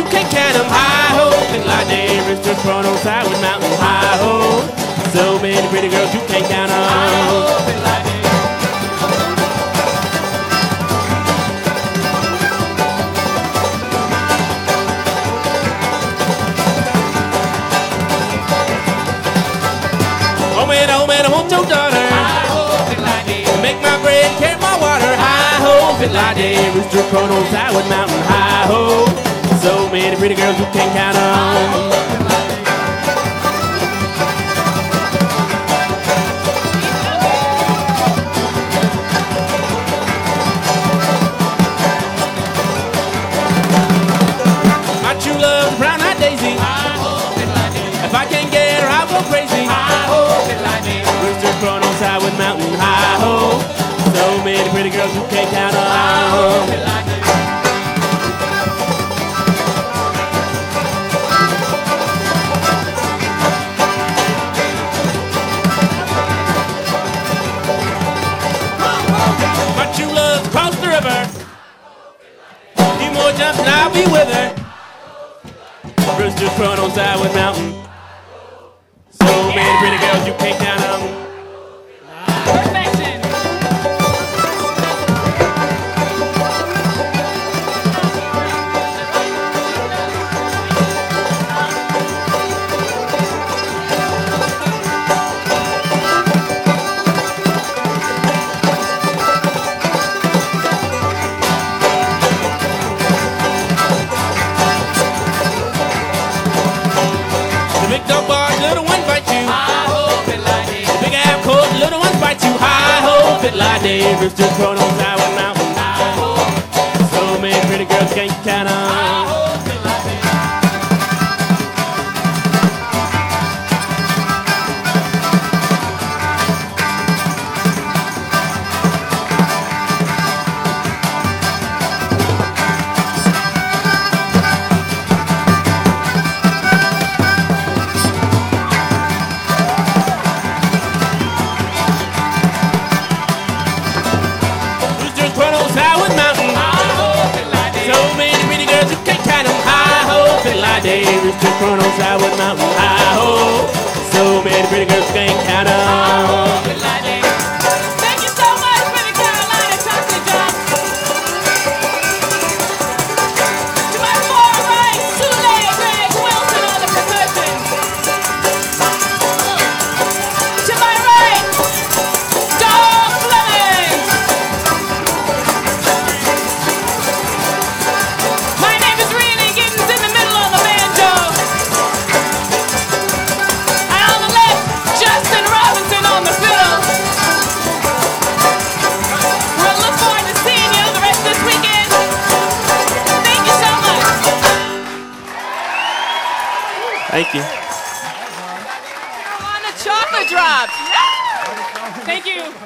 you can't count them. Hi-ho, Fit Like Day, Rooster Chrono, Sideward Mountain. Hi-ho, so many pretty girls you can't count them. Hi-ho, Fit Like Day. Oh man, I want your daughter. Hi-ho, Fit Like Day. Make my bread, carry my water. Hi-ho, Fit Like Day, Rooster Chrono, Sideward Mountain. Hi-ho, so many pretty girls you can't count them. My true love, brown-eyed Daisy. If I can't get her, I'll go crazy. Hi-ho, Fit Like Day, Rooster Chrono, Sideward Mountain. Hi-ho, so many pretty girls you can't count them. Hi-ho, Fit Like Day. My true love's across the river. Few more jumps and I'll be with her. Rooster Chrono, Sideward Mountain. So many pretty girls you can't count them. Perfection. The big dog bark, little one bite you. Hi-ho, Fit Like Day. The big apple coat, little one bite you. Hi-ho, Fit Like Day, Rooster Chrono, Sideward Mountain. So many pretty girls can't count them. Hi-ho, Fit Like Day. Rooster Chrono, Sideward Mountain. Hi-ho, Fit Like Day. So many pretty girls you can't count them. Hi-ho, Fit Like Day, Rooster Chrono, Sideward Mountain. Hi-ho, so many pretty girls you can't count them. Hi-ho, Fit Like Day. Thank you so much for the Carolina Chocolate Drop. To my far right, Sule Greg Wilson on the percussion. To my right, Dog Fleming. My name is Rena Giddens in the middle on the banjo. And on the left, Justin Robinson on the fiddle. We'll look forward to seeing you the rest of this weekend. Thank you so much. Thank you. On the chocolate drops. Thank you.